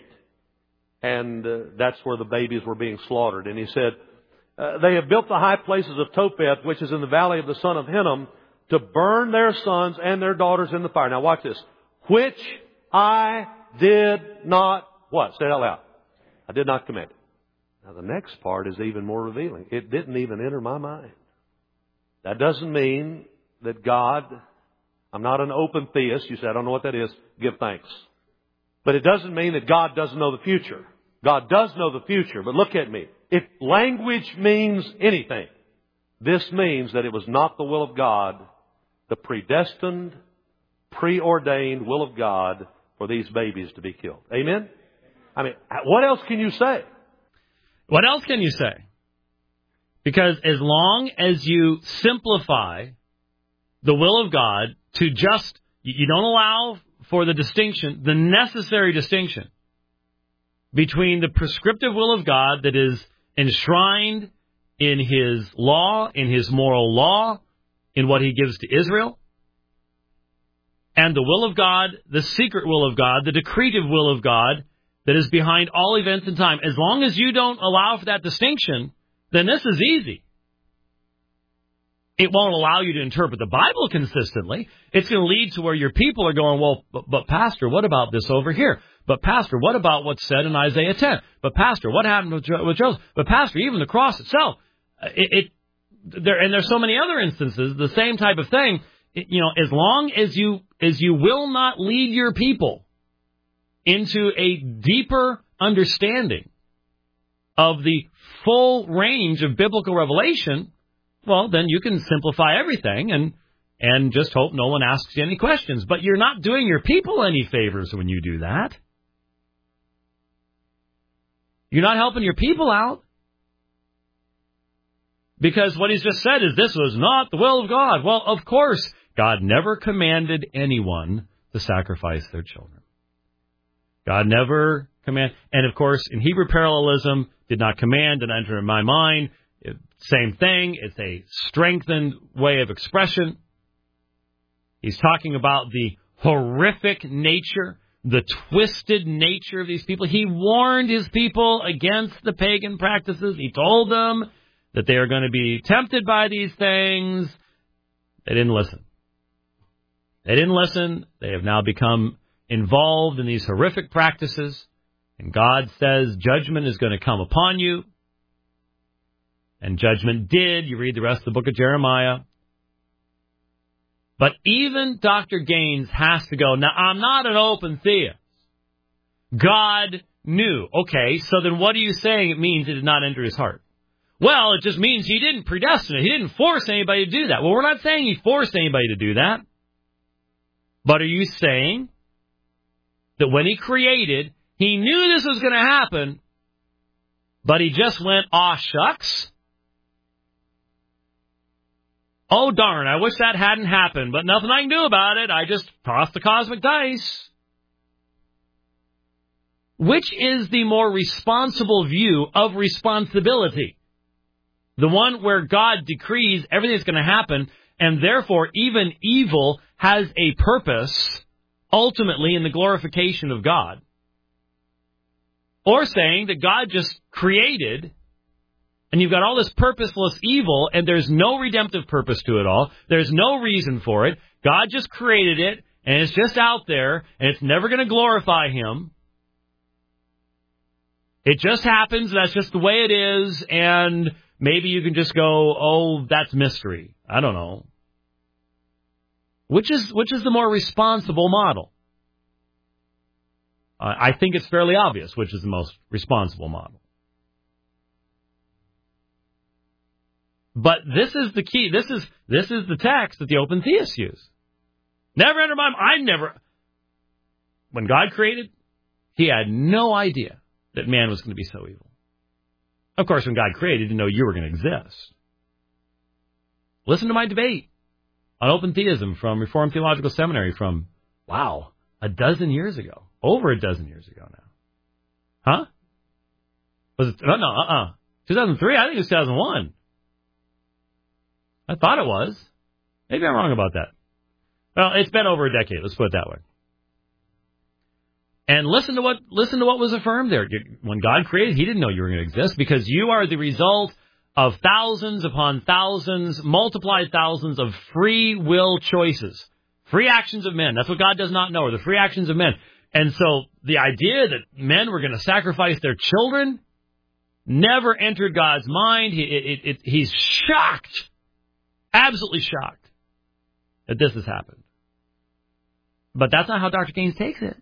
And uh, that's where the babies were being slaughtered. And he said, uh, they have built the high places of Topheth, which is in the valley of the son of Hinnom, to burn their sons and their daughters in the fire. Now watch this. Which I did not, what? Say it out loud. I did not command. Now the next part is even more revealing. It didn't even enter my mind. That doesn't mean that God, I'm not an open theist. You say, I don't know what that is. Give thanks. But it doesn't mean that God doesn't know the future. God does know the future. But look at me. If language means anything, this means that it was not the will of God, the predestined, preordained will of God for these babies to be killed. Amen? I mean, what else can you say? What else can you say? Because as long as you simplify the will of God to just, you don't allow for the distinction, the necessary distinction between the prescriptive will of God that is enshrined in His law, in His moral law, in what He gives to Israel, and the will of God, the secret will of God, the decretive will of God that is behind all events in time. As long as you don't allow for that distinction, then this is easy. It won't allow you to interpret the Bible consistently. It's going to lead to where your people are going, well, but, but Pastor, what about this over here? But Pastor, what about what's said in Isaiah ten? But Pastor, what happened with, jo- with Joseph? But Pastor, even the cross itself, it, it there and there's so many other instances, the same type of thing. It, you know, as long as you as you will not lead your people into a deeper understanding of the full range of biblical revelation, well, then you can simplify everything and and just hope no one asks you any questions. But you're not doing your people any favors when you do that. You're not helping your people out. Because what he's just said is this was not the will of God. Well, of course, God never commanded anyone to sacrifice their children. God never command. And, of course, in Hebrew parallelism, did not command, did not enter in my mind. It, same thing. It's a strengthened way of expression. He's talking about the horrific nature, the twisted nature of these people. He warned his people against the pagan practices. He told them that they are going to be tempted by these things. They didn't listen. They didn't listen. They have now become involved in these horrific practices. And God says judgment is going to come upon you. And judgment did. You read the rest of the book of Jeremiah. But even Doctor Gaines has to go, now, I'm not an open theist. God knew. Okay, so then what are you saying it means it did not enter his heart? Well, it just means he didn't predestinate. He didn't force anybody to do that. Well, we're not saying he forced anybody to do that. But are you saying that when he created, he knew this was going to happen, but he just went, aw, shucks? Oh, darn, I wish that hadn't happened, but nothing I can do about it. I just tossed the cosmic dice. Which is the more responsible view of responsibility? The one where God decrees everything's going to happen, and therefore even evil has a purpose, ultimately in the glorification of God. Or saying that God just created, and you've got all this purposeless evil, and there's no redemptive purpose to it all. There's no reason for it. God just created it, and it's just out there, and it's never going to glorify him. It just happens, that's just the way it is, and maybe you can just go, oh, that's mystery. I don't know. Which is which is the more responsible model? Uh, I think it's fairly obvious which is the most responsible model. But this is the key. This is this is the text that the open theists use. Never entered my mind. I never. When God created, he had no idea that man was going to be so evil. Of course, when God created, he didn't know you were going to exist. Listen to my debate on open theism from Reformed Theological Seminary from, wow, a dozen years ago. Over a dozen years ago now. Huh? Was it? No, no, uh-uh. two thousand three? I think it was two thousand one. I thought it was. Maybe I'm wrong about that. Well, it's been over a decade. Let's put it that way. And listen to what listen to what was affirmed there. When God created, he didn't know you were going to exist because you are the result of thousands upon thousands, multiplied thousands of free will choices. Free actions of men. That's what God does not know, are the free actions of men. And so the idea that men were going to sacrifice their children never entered God's mind. He, it, it, he's shocked, absolutely shocked that this has happened. But that's not how Doctor Gaines takes it.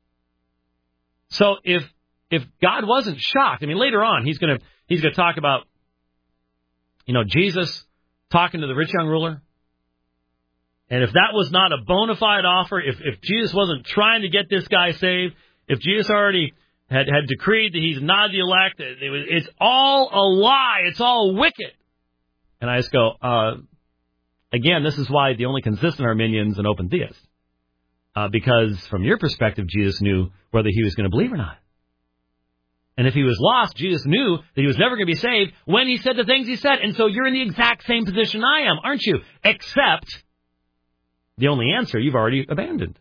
So if if God wasn't shocked, I mean, later on he's going to he's going to talk about, you know, Jesus talking to the rich young ruler. And if that was not a bona fide offer, if, if Jesus wasn't trying to get this guy saved, if Jesus already had, had decreed that he's not the elect, it was, it's all a lie. It's all wicked. And I just go, uh, again, this is why the only consistent Arminian's an open theist. Uh, because from your perspective, Jesus knew whether he was going to believe or not. And if he was lost, Jesus knew that he was never going to be saved when he said the things he said. And so you're in the exact same position I am, aren't you? Except the only answer you've already abandoned.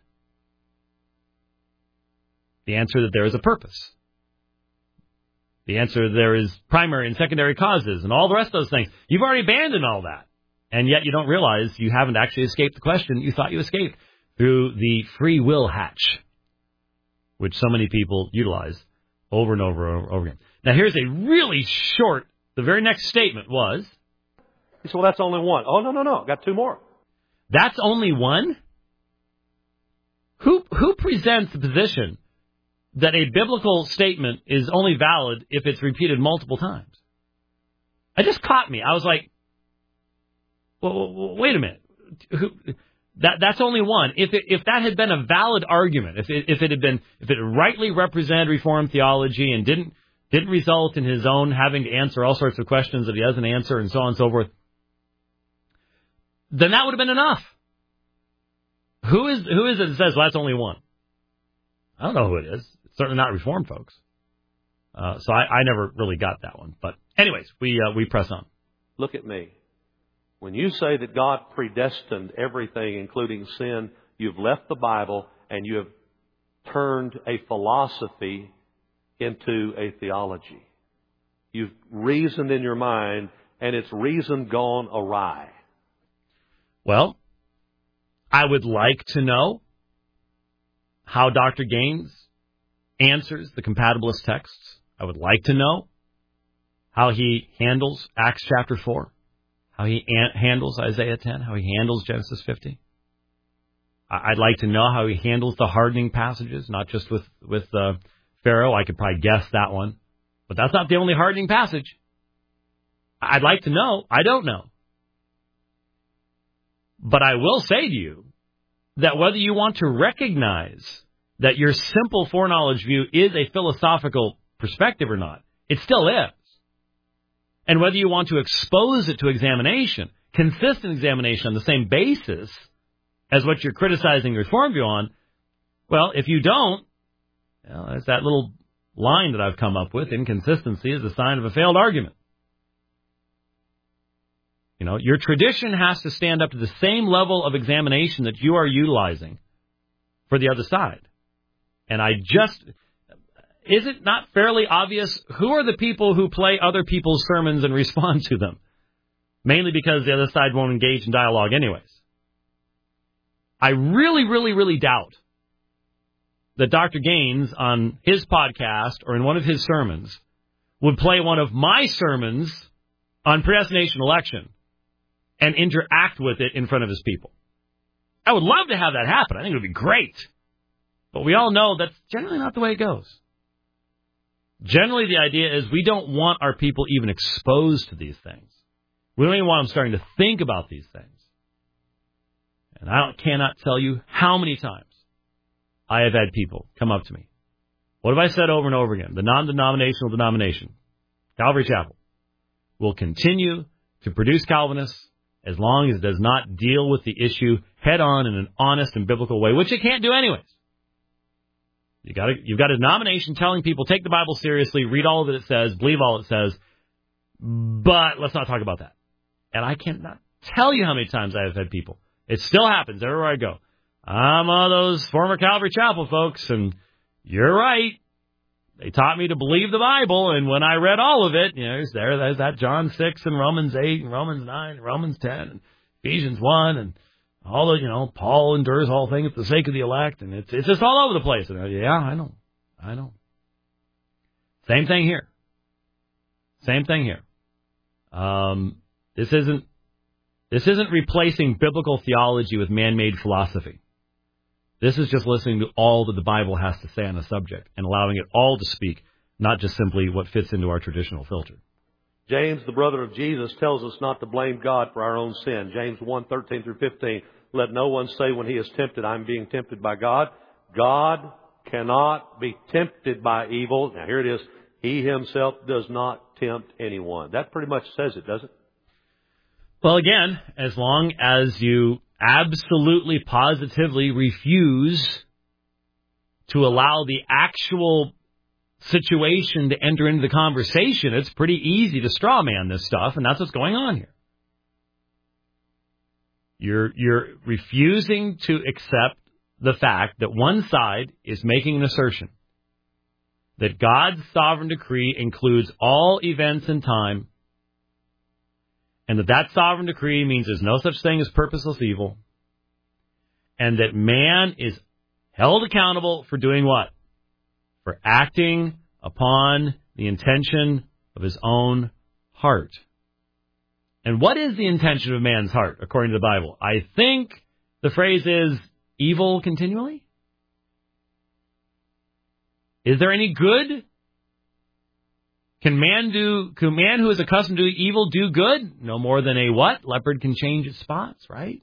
The answer that there is a purpose. The answer that there is primary and secondary causes and all the rest of those things. You've already abandoned all that. And yet you don't realize you haven't actually escaped the question you thought you escaped through the free will hatch, which so many people utilize over and over and over again. Now here's a really short, the very next statement was... He said, well, that's only one. Oh, no, no, no, got two more. That's only one? Who who presents the position that a biblical statement is only valid if it's repeated multiple times? It just caught me. I was like, well, wait a minute. Who, that that's only one. If it, if that had been a valid argument, if it, if it had been if it rightly represented Reformed theology and didn't didn't result in his own having to answer all sorts of questions that he doesn't answer and so on and so forth, then that would have been enough. Who is who is it that says, well, that's only one? I don't know who it is. Certainly not Reformed folks. Uh, so I, I never really got that one. But anyways, we uh, we press on. Look at me. When you say that God predestined everything, including sin, you've left the Bible and you have turned a philosophy into a theology. You've reasoned in your mind, and it's reason gone awry. Well, I would like to know how Doctor Gaines answers the compatibilist texts. I would like to know how he handles Acts chapter four, how he an- handles Isaiah ten, how he handles Genesis fifty. I- I'd like to know how he handles the hardening passages, not just with, with uh, Pharaoh. I could probably guess that one. But that's not the only hardening passage. I'd like to know. I don't know. But I will say to you that whether you want to recognize that your simple foreknowledge view is a philosophical perspective or not, it still is. And whether you want to expose it to examination, consistent examination on the same basis as what you're criticizing the Reform view on, well, if you don't, well, there's that little line that I've come up with. Inconsistency is a sign of a failed argument. You know, your tradition has to stand up to the same level of examination that you are utilizing for the other side. And I just, is it not fairly obvious who are the people who play other people's sermons and respond to them? Mainly because the other side won't engage in dialogue anyways. I really, really, really doubt that Doctor Gaines on his podcast or in one of his sermons would play one of my sermons on predestination election and interact with it in front of his people. I would love to have that happen. I think it would be great. But we all know that's generally not the way it goes. Generally, the idea is we don't want our people even exposed to these things. We don't even want them starting to think about these things. And I don't, cannot tell you how many times I have had people come up to me. What have I said over and over again? The non-denominational denomination, Calvary Chapel, will continue to produce Calvinists as long as it does not deal with the issue head-on in an honest and biblical way, which it can't do anyways. You got a, you've got a denomination telling people, take the Bible seriously, read all that it says, believe all it says, but let's not talk about that. And I cannot tell you how many times I have had people. It still happens everywhere I go. I'm one of those former Calvary Chapel folks, and you're right. They taught me to believe the Bible, and when I read all of it, you know, there's there, there's that John six and Romans eight and Romans nine and Romans ten and Ephesians one and all the, you know, Paul endures all things for the sake of the elect, and it's it's just all over the place. And I, yeah, I know, I know. Same thing here. Same thing here. Um, this isn't this isn't replacing biblical theology with man-made philosophy. This is just listening to all that the Bible has to say on a subject and allowing it all to speak, not just simply what fits into our traditional filter. James, the brother of Jesus, tells us not to blame God for our own sin. James one, thirteen through fifteen. Let no one say when he is tempted, I'm being tempted by God. God cannot be tempted by evil. Now here it is. He himself does not tempt anyone. That pretty much says it, doesn't it? Well, again, as long as you absolutely, positively refuse to allow the actual situation to enter into the conversation, it's pretty easy to straw man this stuff, and that's what's going on here. You're you're refusing to accept the fact that one side is making an assertion that God's sovereign decree includes all events in time, and that that sovereign decree means there's no such thing as purposeless evil, and that man is held accountable for doing what? For acting upon the intention of his own heart. And what is the intention of man's heart, according to the Bible? I think the phrase is evil continually. Is there any good? Can man do, can man who is accustomed to evil do good? No more than a what? Leopard can change its spots, right?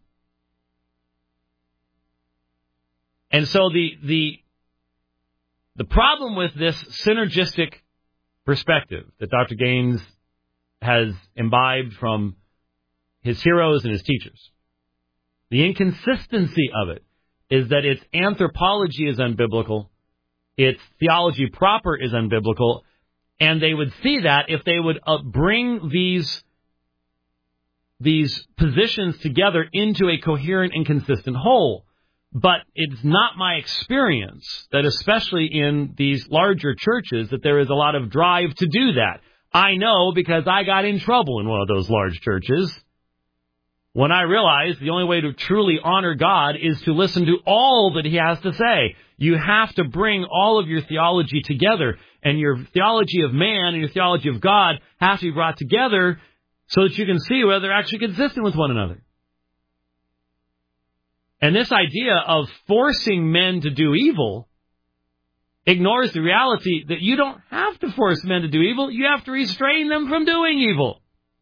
And so the, the, the problem with this synergistic perspective that Doctor Gaines has imbibed from his heroes and his teachers, the inconsistency of it is that its anthropology is unbiblical its theology proper is unbiblical, and they would see that if they would uh, bring these these positions together into a coherent and consistent whole. But it's not my experience that, especially in these larger churches, that there is a lot of drive to do that. I know because I got in trouble in one of those large churches when I realized the only way to truly honor God is to listen to all that he has to say. You have to bring all of your theology together, and your theology of man and your theology of God have to be brought together so that you can see whether they're actually consistent with one another. And this idea of forcing men to do evil ignores the reality that you don't have to force men to do evil. You have to restrain them from doing evil.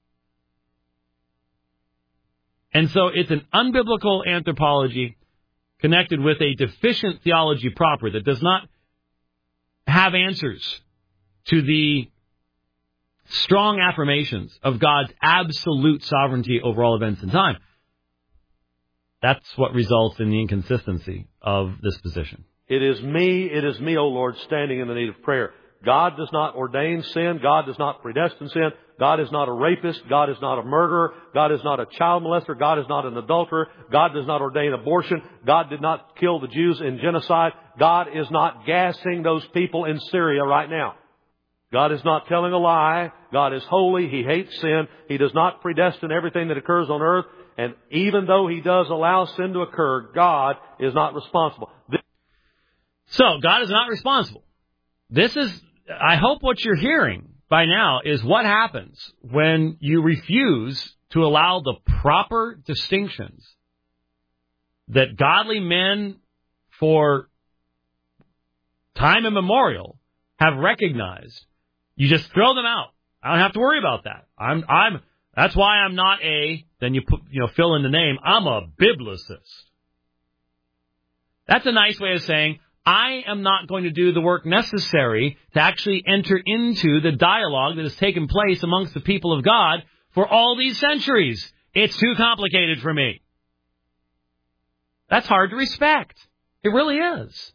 And so it's an unbiblical anthropology connected with a deficient theology proper that does not have answers to the strong affirmations of God's absolute sovereignty over all events in time. That's what results in the inconsistency of this position. It is me, it is me, O Lord, standing in the need of prayer. God does not ordain sin. God does not predestine sin. God is not a rapist. God is not a murderer. God is not a child molester. God is not an adulterer. God does not ordain abortion. God did not kill the Jews in genocide. God is not gassing those people in Syria right now. God is not telling a lie. God is holy. He hates sin. He does not predestine everything that occurs on earth. And even though he does allow sin to occur, God is not responsible. This so, God is not responsible. This is, I hope what you're hearing by now is what happens when you refuse to allow the proper distinctions that godly men for time immemorial have recognized. You just throw them out. I don't have to worry about that. I'm, I'm, that's why I'm not a, then you put, you know, fill in the name, I'm a biblicist. That's a nice way of saying, I am not going to do the work necessary to actually enter into the dialogue that has taken place amongst the people of God for all these centuries. It's too complicated for me. That's hard to respect. It really is.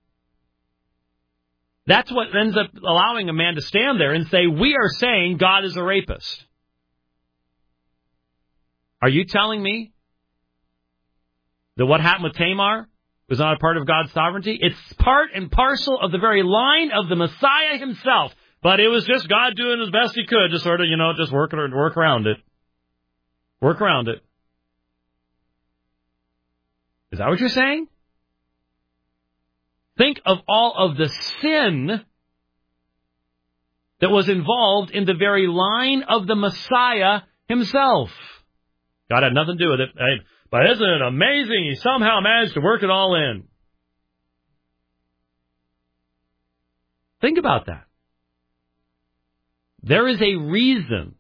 That's what ends up allowing a man to stand there and say, we are saying God is a rapist. Are you telling me that what happened with Tamar was not a part of God's sovereignty? It's part and parcel of the very line of the Messiah himself. But it was just God doing as best he could to sort of, you know, just work, work around it. Work around it. Is that what you're saying? Think of all of the sin that was involved in the very line of the Messiah himself. God had nothing to do with it. But isn't it amazing he somehow managed to work it all in? Think about that. There is a reason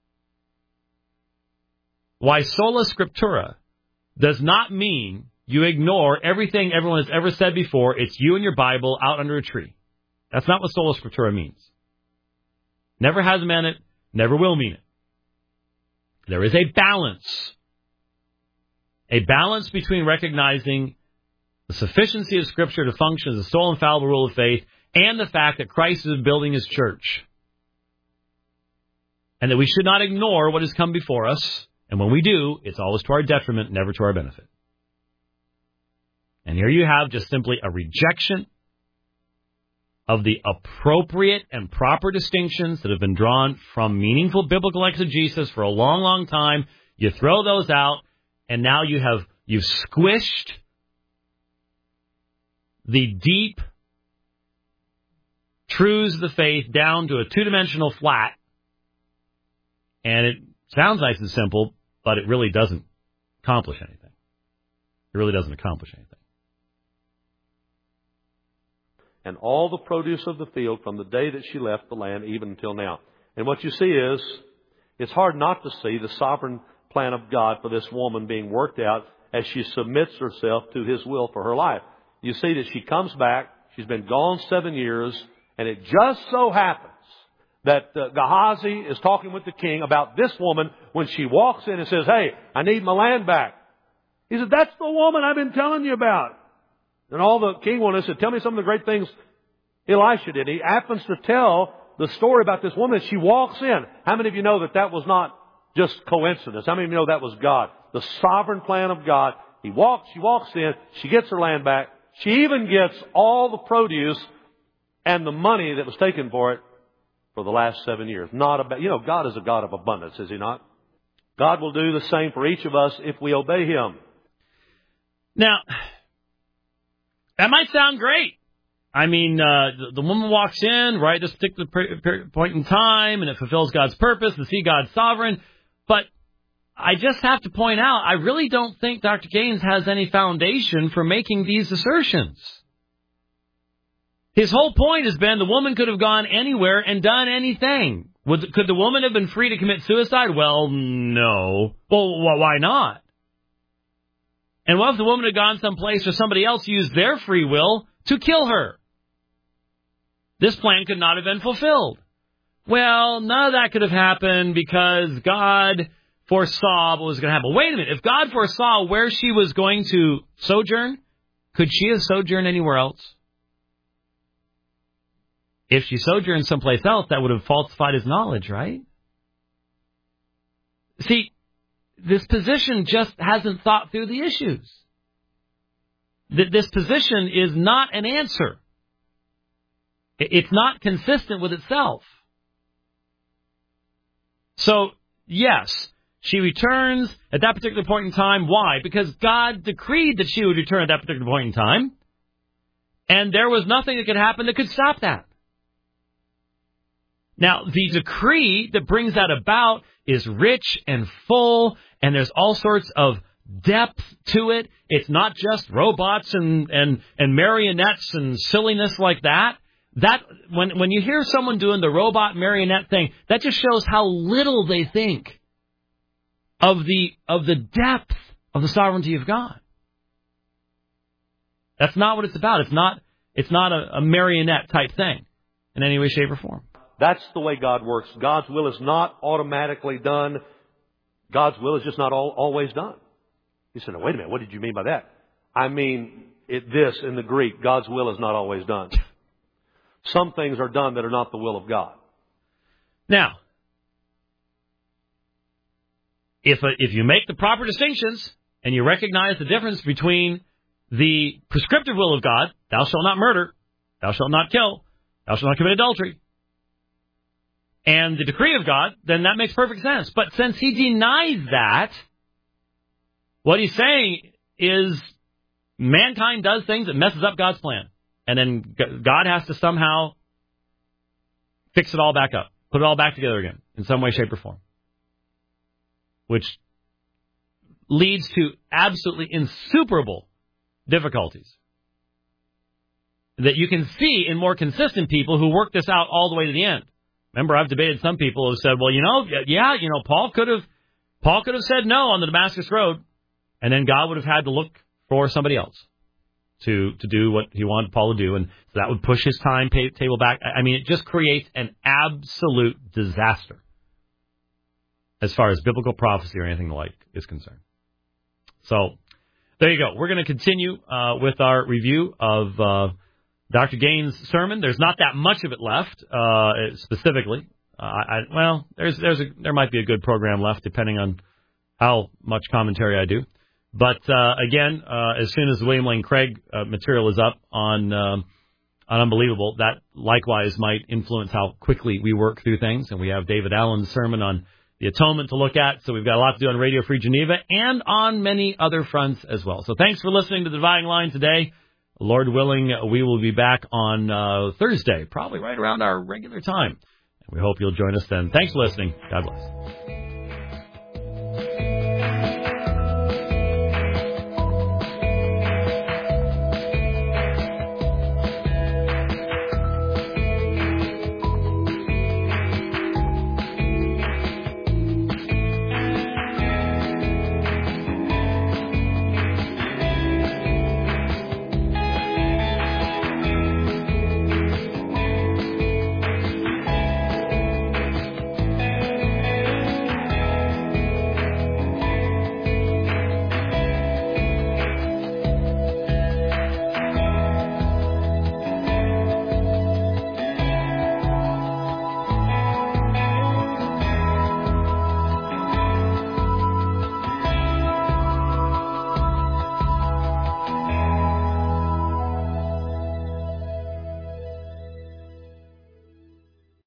why sola scriptura does not mean you ignore everything everyone has ever said before. It's you and your Bible out under a tree. That's not what sola scriptura means. Never has meant it, never will mean it. There is a balance. A balance between recognizing the sufficiency of Scripture to function as a sole infallible rule of faith and the fact that Christ is building his church. And that we should not ignore what has come before us. And when we do, it's always to our detriment, never to our benefit. And here you have just simply a rejection of the appropriate and proper distinctions that have been drawn from meaningful biblical exegesis for a long, long time. You throw those out, and now you have you've squished the deep truths of the faith down to a two-dimensional flat. And it sounds nice and simple, but it really doesn't accomplish anything. It really doesn't accomplish anything. And all the produce of the field from the day that she left the land even until now. And what you see is, it's hard not to see the sovereign plan of God for this woman being worked out as she submits herself to his will for her life. You see that she comes back, she's been gone seven years, and it just so happens that uh, Gehazi is talking with the king about this woman when she walks in and says, hey, I need my land back. He said, that's the woman I've been telling you about. And all the king wanted said, tell me some of the great things Elisha did. He happens to tell the story about this woman. She walks in. How many of you know that that was not just coincidence? How many of you know that was God? The sovereign plan of God. He walks, she walks in, she gets her land back. She even gets all the produce and the money that was taken for it for the last seven years. Not about, you know, God is a God of abundance, is He not? God will do the same for each of us if we obey Him. Now, that might sound great. I mean, uh, the, the woman walks in right at this particular per, per, point in time, and it fulfills God's purpose to see God's sovereign. But I just have to point out, I really don't think Doctor Gaines has any foundation for making these assertions. His whole point has been the woman could have gone anywhere and done anything. Would, could the woman have been free to commit suicide? Well, no. Well, why not? And what if the woman had gone someplace where somebody else used their free will to kill her? This plan could not have been fulfilled. Well, none of that could have happened because God foresaw what was going to happen. Wait a minute. If God foresaw where she was going to sojourn, could she have sojourned anywhere else? If she sojourned someplace else, that would have falsified His knowledge, right? See, this position just hasn't thought through the issues. This position is not an answer. It's not consistent with itself. So, yes, she returns at that particular point in time. Why? Because God decreed that she would return at that particular point in time. And there was nothing that could happen that could stop that. Now, the decree that brings that about is rich and full, and there's all sorts of depth to it. It's not just robots and, and, and marionettes and silliness like that. That when when you hear someone doing the robot marionette thing, that just shows how little they think of the of the depth of the sovereignty of God. That's not what it's about. It's not it's not a, a marionette type thing in any way, shape, or form. That's the way God works. God's will is not automatically done. God's will is just not all, always done. You said, "No, wait a minute. What did you mean by that?" I mean it, this in the Greek. God's will is not always done. Some things are done that are not the will of God. Now, if a, if you make the proper distinctions and you recognize the difference between the prescriptive will of God, thou shalt not murder, thou shalt not kill, thou shalt not commit adultery, and the decree of God, then that makes perfect sense. But since he denies that, what he's saying is mankind does things that messes up God's plan. And then God has to somehow fix it all back up, put it all back together again in some way, shape, or form. Which leads to absolutely insuperable difficulties that you can see in more consistent people who work this out all the way to the end. Remember, I've debated some people who said, well, you know, yeah, you know, Paul could have Paul could have said no on the Damascus Road, and then God would have had to look for somebody else to to do what he wanted Paul to do, and so that would push his time pay, table back. I mean, it just creates an absolute disaster as far as biblical prophecy or anything like is concerned. So there you go. We're going to continue uh, with our review of uh, Doctor Gaines' sermon. There's not that much of it left, uh, specifically. Uh, I, well, there's there's a, there might be a good program left, depending on how much commentary I do. But, uh, again, uh, as soon as the William Lane Craig uh, material is up on, um, on Unbelievable, that likewise might influence how quickly we work through things. And we have David Allen's sermon on the atonement to look at. So we've got a lot to do on Radio Free Geneva and on many other fronts as well. So thanks for listening to The Dividing Line today. Lord willing, we will be back on uh, Thursday, probably right around our regular time. And we hope you'll join us then. Thanks for listening. God bless.